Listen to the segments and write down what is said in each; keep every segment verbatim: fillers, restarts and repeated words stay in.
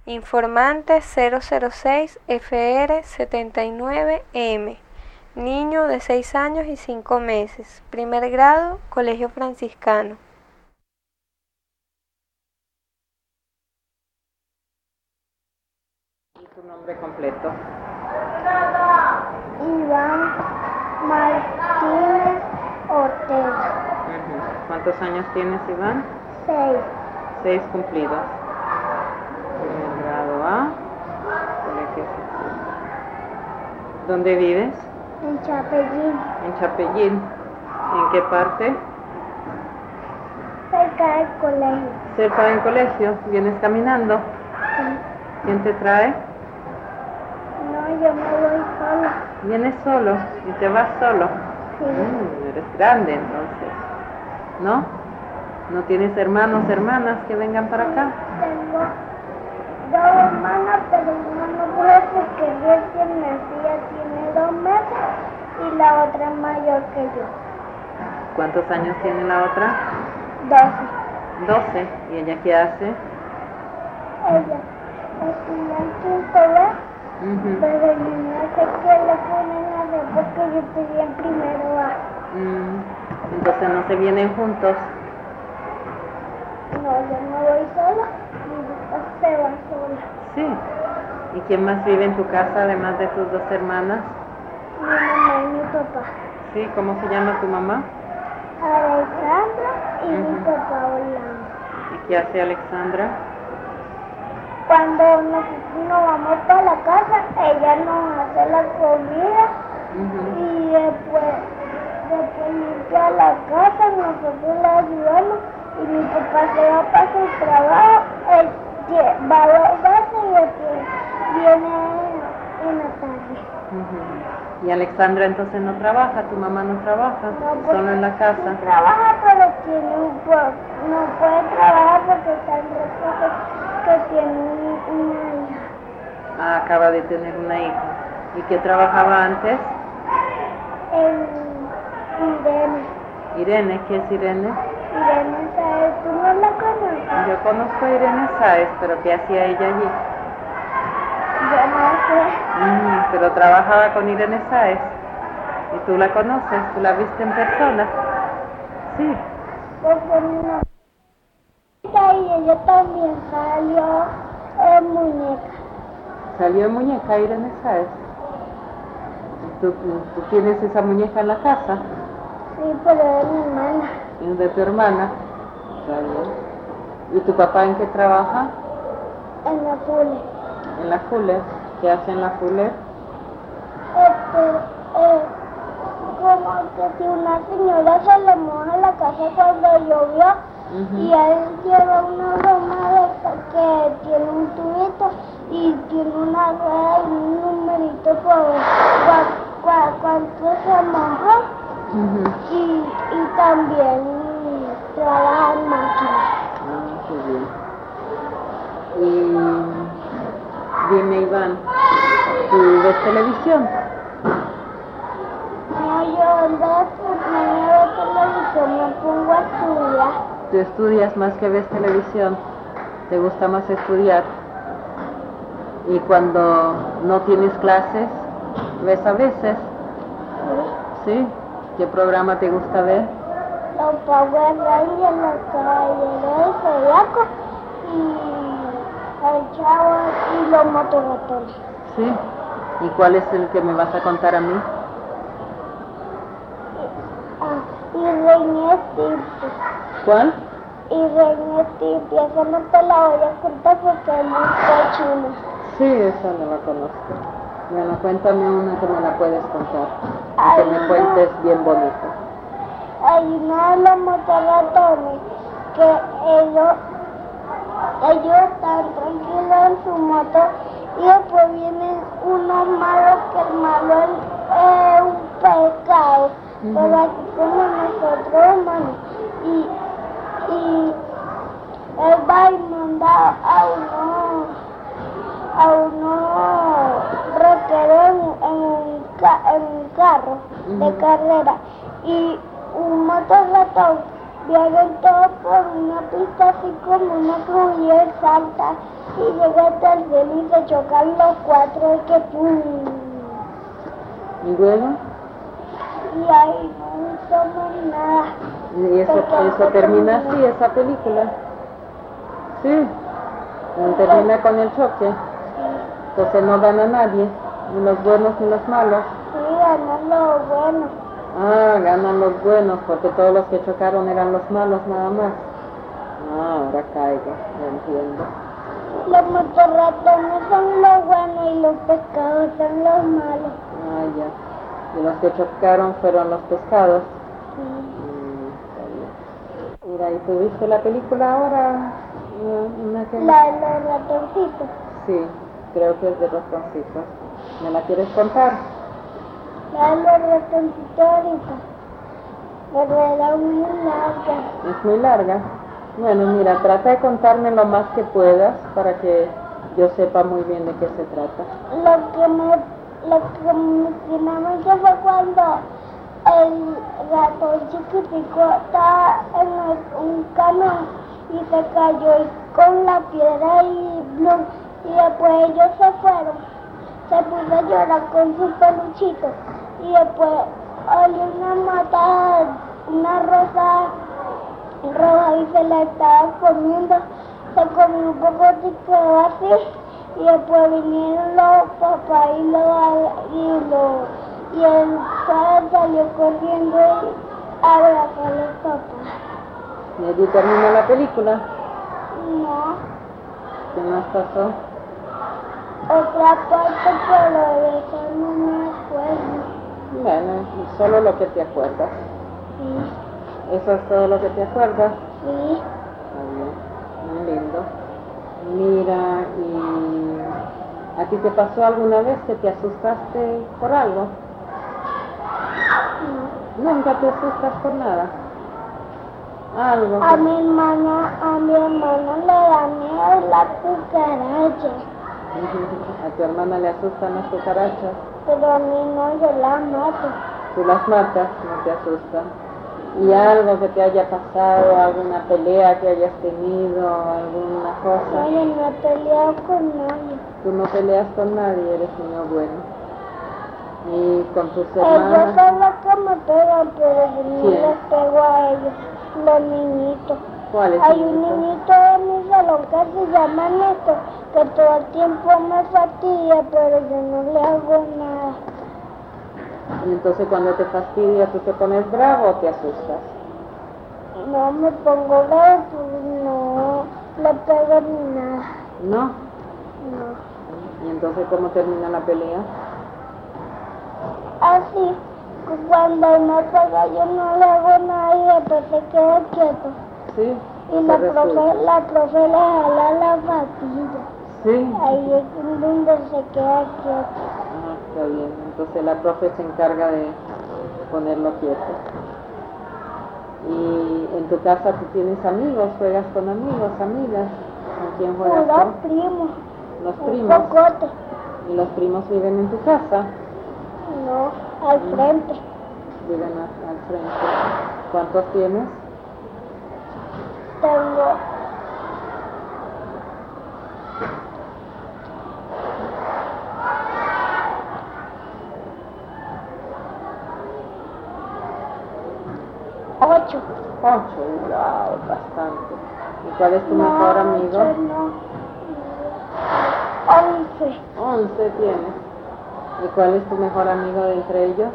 Informante cero cero seis F R setenta y nueve M. Niño de seis años y cinco meses. Primer grado, Colegio Franciscano. ¿Y tu nombre completo? Iván Martínez Ortega. Uh-huh. ¿Cuántos años tienes, Iván? Seis. Seis cumplidos. Primer grado A. Colegio. ¿Dónde vives? En Chapellín. En Chapellín. ¿En qué parte? Cerca del colegio. Cerca del colegio. ¿Vienes caminando? Sí. ¿Quién te trae? No, yo me voy sola. ¿Vienes solo? ¿Y te vas solo? Sí. Mm, eres grande entonces. ¿No? ¿No tienes hermanos, hermanas que vengan para acá? Tengo dos hermanas, pero una no puede porque recién nacida, tiene dos meses y la otra es mayor que yo. ¿Cuántos años tiene la otra? Doce. Doce. ¿Y ella qué hace? Ella estudia en quinto B, Uh-huh. pero yo no sé qué le ponen a hacer porque yo estudié en primero A. Mm. Entonces no se vienen juntos. No, yo no voy sola, y se va sola. Sí. ¿Y quién más vive en tu casa además de tus dos hermanas? Mi mamá y mi papá. Sí. ¿Cómo se llama tu mamá? Alexandra y mi Ujú. papá Orlando. ¿Y qué hace Alexandra? Cuando nosotros nos vamos para la casa, ella nos hace la comida Uh-huh. y después, después limpia la casa, nosotros la ayudamos y mi papá se va para su trabajo, él lle- va dos veces y después viene en la tarde. Uh-huh. ¿Y Alexandra entonces no trabaja? ¿Tu mamá no trabaja? No, pues, ¿Solo en la casa? sí trabaja, pero tiene un po- no puede trabajar porque está en reposo, que tiene un- una hija. Ah, acaba de tener una hija. ¿Y qué trabajaba antes? En Irene. Irene. ¿Qué es Irene? Irene, ¿sabes? ¿Tú no la conoces? Yo conozco a Irene Sáez, pero ¿qué hacía ella allí? Yo no sé. Mm, pero trabajaba con Irene Sáez. ¿Y tú la conoces? ¿Tú la viste en persona? Sí. Porque mi mamá y ella también salió en muñeca. ¿Salió en muñeca Irene Sáez? ¿Tú, ¿Tú tienes esa muñeca en la casa? Sí, pero es mi hermana. ¿Es de tu hermana? Está bien. ¿Y tu papá en qué trabaja? En la pule. En la Fuller. ¿Qué hace en la Fuller? Este, eh, como que si una señora se le moja la casa cuando llovió, Uh-huh. y él lleva una broma de esta que tiene un tubito y tiene una rueda y un numerito por cua, cua, cuánto se mojó. Uh-huh. y, y también trabaja en máquinas. Ah, qué bien. Y dime, Iván, ¿tú ves televisión? No, yo en vez de ponerme a ver televisión me pongo a estudiar. ¿Tú estudias más que ves televisión? ¿Te gusta más estudiar? ¿Y cuando no tienes clases, ves a veces? ¿Sí? ¿Sí? ¿Qué programa te gusta ver? Los Power Rangers, los Caballeros del Zodiaco y el Chavo y los Motorratones. ¿Sí? ¿Y cuál es el que me vas a contar a mí? Ah, y Reine Stimpy. ¿Cuál? Y Reine Stimpy, esa no te la voy a contar porque es muy cochina. Sí, esa no la conozco. Bueno, cuéntame una que me la puedes contar. Y Ay, que me no. cuentes bien bonito. Hay uno de los motorratones que ellos, ellos están tranquilos en su moto y después vienen unos malos que el malo es, es un pecado, Ujú. pero aquí como nosotros humanos. Y, y él va y manda a uno a unos rockeros en, en, un ca- en un carro de Ujú. carrera y un motorratón viajan todos por una pista así como una cruz y él salta y llega hasta el cielo y se chocan los cuatro y que pum. ¿Y luego? Y ahí no toman nada. Y eso, eso termina así, esa película. Sí, termina con el choque. Entonces no gana nadie, ni los buenos ni los malos. Sí, ganan los buenos. Ah, ganan los buenos, porque todos los que chocaron eran los malos nada más. Ah, ahora caigo, ya entiendo. Los motorratones son los buenos y los pescados son los malos. Ah, ya. Y los que chocaron fueron los pescados. Sí. Mm, está bien. Mira, ¿y tú viste la película ahora? Una que... La de los ratoncitos. Sí, creo que es de ratoncitos. ¿Me la quieres contar? La de los ratoncitos ahorita. Pero era muy larga. Es muy larga. Bueno, mira, trata de contarme lo más que puedas para que yo sepa muy bien de qué se trata. Lo que me, lo que me impresionó mucho fue cuando el ratón chiquitico estaba en el- un camión y se cayó y con la piedra y blum, y después ellos se fueron. Se puso a llorar con su peluchito y después olió una mata, una rosa roja y se la estaba comiendo. Se comió un poco y quedó así y después vinieron los papás y lo y lo y el padre salió corriendo y abrazó a los papás. ¿Y allí termina la película? No, ¿Qué más pasó? otra parte, pero de eso no me acuerdo. Bueno, solo lo que te acuerdas. Sí, ¿Eso es todo lo que te acuerdas? sí. Está bien, muy lindo. Mira, ¿y a ti te pasó alguna vez que te asustaste por algo? No. Nunca te asustas por nada. Algo. A que- mi hermana, a mi hermana le da miedo la cucaracha, A tu hermana le asustan las cucarachas. pero a mí no, yo la mato. Tú las matas, no te asustan. ¿Y algo que te haya pasado, alguna pelea que hayas tenido, alguna cosa? Yo no he peleado con nadie. Tú no peleas con nadie, eres niño bueno. ¿Y con tus Ellos hermanas? son los que me pegan, pero yo no ¿Quién? les pego a ellos, los niñitos. ¿Cuáles Hay un niñitos? niñito en mi salón que se llama Néstor, que todo el tiempo me fastidia, pero yo no le hago nada. Y entonces cuando te fastidia, ¿tú te pones bravo o te asustas? No me pongo bravo, no le pego ni nada. ¿No? No. ¿Y entonces cómo termina la pelea? Así, cuando me pega yo no le hago nada y después se queda quieto. ¿Sí? Y Se la resuelve. profe, la profe le jala la patilla. ¿Sí? Ahí es donde se queda quieto. Ah, está bien. Entonces la profe se encarga de ponerlo quieto. ¿Y en tu casa tú tienes amigos? ¿Juegas con amigos, amigas? ¿Con quién juegas Puro tú? primo, Los un primos. cocote. ¿Y los primos viven en tu casa? No, al frente. Viven a- al frente. ¿Cuántos tienes? Tengo ocho. Ocho. Wow, bastante. ¿Y cuál es tu No, mejor amigo? ocho no. Once. Once tienes. ¿Y cuál es tu mejor amigo de entre ellos?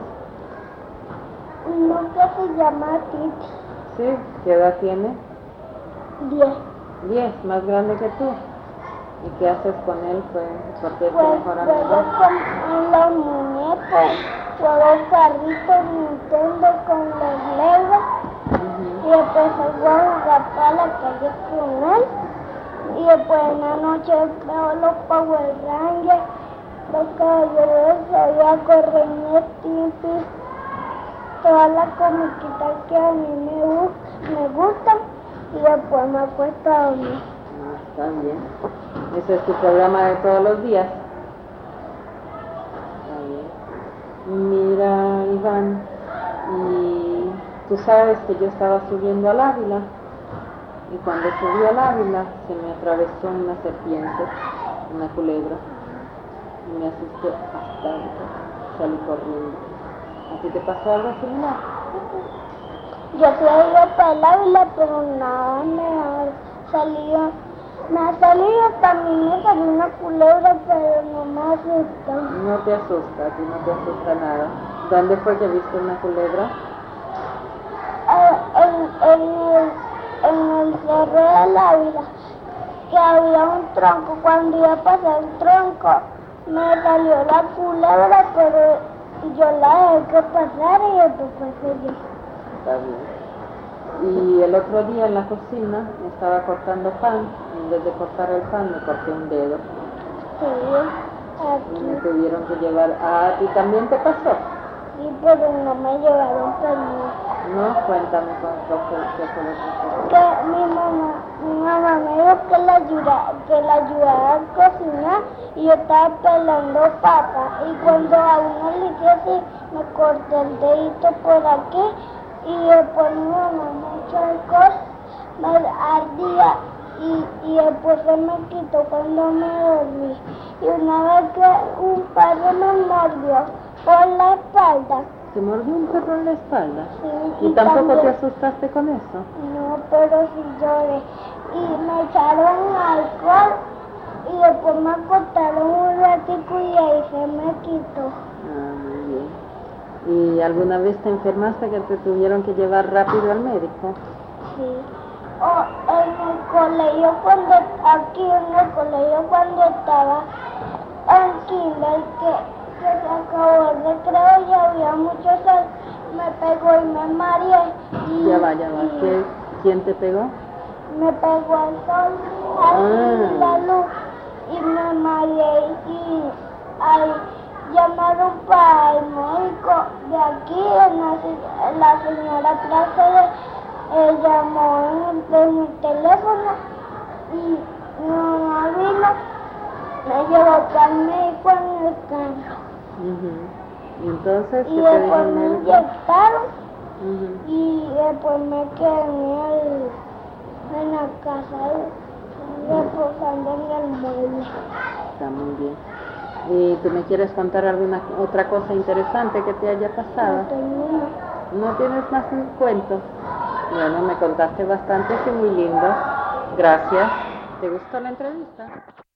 Uno que se llama Titi. Sí. ¿Qué edad tiene? Diez. Diez, más grande que tú. ¿Y qué haces con él? Pues, porque es tu Pues mejor juego amigo. con los muñecos, juego carritos Nintendo con los Legos y Ujú. después salgo a jugar para la calle con él y después en la noche veo los Power Rangers, los caballeros de Zodiaco, Correña, Stimpy, todas las comiquitas que a mí me, gu- me gustan y después me acuesto a dormir. Ah, está bien. Ese es tu programa de todos los días. Está bien. Mira, Iván, ¿y Tú sabes que yo estaba subiendo al Ávila y cuando subí al Ávila se me atravesó una serpiente, una culebra, y me asusté bastante, salí corriendo. ¿A ti te pasó algo similar? Yo fui a ir para el Ávila, pero nada me ha salido. Me ha salido, también me salió una culebra, pero no me asusta. No te asusta, a ti no te asusta nada. ¿Dónde fue que viste una culebra? Eh, en, en, el, en el cerro del Ávila, que había un tronco. Cuando iba a pasar el tronco, me salió la culebra, pero yo la dejé que pasara y después pasé yo. Está bien. Y el otro día en la cocina estaba cortando pan, en vez de cortar el pan me corté un dedo. Sí, Y me aquí. tuvieron que llevar, ah, ¿y también te pasó? Sí, pero no me llevaron pañuelo. No, cuéntame con qué fue lo que pasó. Que mi mamá, mi mamá me dijo que la ayudara, que la ayudara a cocinar y yo estaba pelando papas. Y cuando a uno le hice así, me corté el dedito por aquí y después mi mamá me echó alcohol, me ardía y, y después se me quitó cuando me dormí. Y una vez que un perro me mordió por la espalda. ¿Te mordió un perro en la espalda? Sí, ¿Y tampoco también- te asustaste con eso? No, pero sí lloré. Y me echaron alcohol y después me acostaron un ratico y ahí se me quitó. Ah, muy bien. ¿Y alguna vez te enfermaste que te tuvieron que llevar rápido al médico? Sí. O en el colegio cuando, aquí en el colegio cuando estaba en kinder, que, que se acabó el recreo y había mucho sol, me pegó y me mareé. Y, Ya va, ya va. y ¿Qué- ¿Quién te pegó? me pegó el sol, así Ah. la luz, y me mareé y ahí llamaron para el médico de aquí, en la, se- la señora Plaza eh, llamó en, en el teléfono y mi mamá vino, me llevó para el médico en el carro Ujú. ¿Y entonces qué y te dijo después el me médico? inyectaron Ujú. y después me quedé en, el, en la casa reposando en el mueble. Está muy bien. ¿Y tú me quieres contar alguna otra cosa interesante que te haya pasado? No tengo más. ¿No tienes más cuentos? Bueno, me contaste bastante y muy lindo. Gracias. ¿Te gustó la entrevista?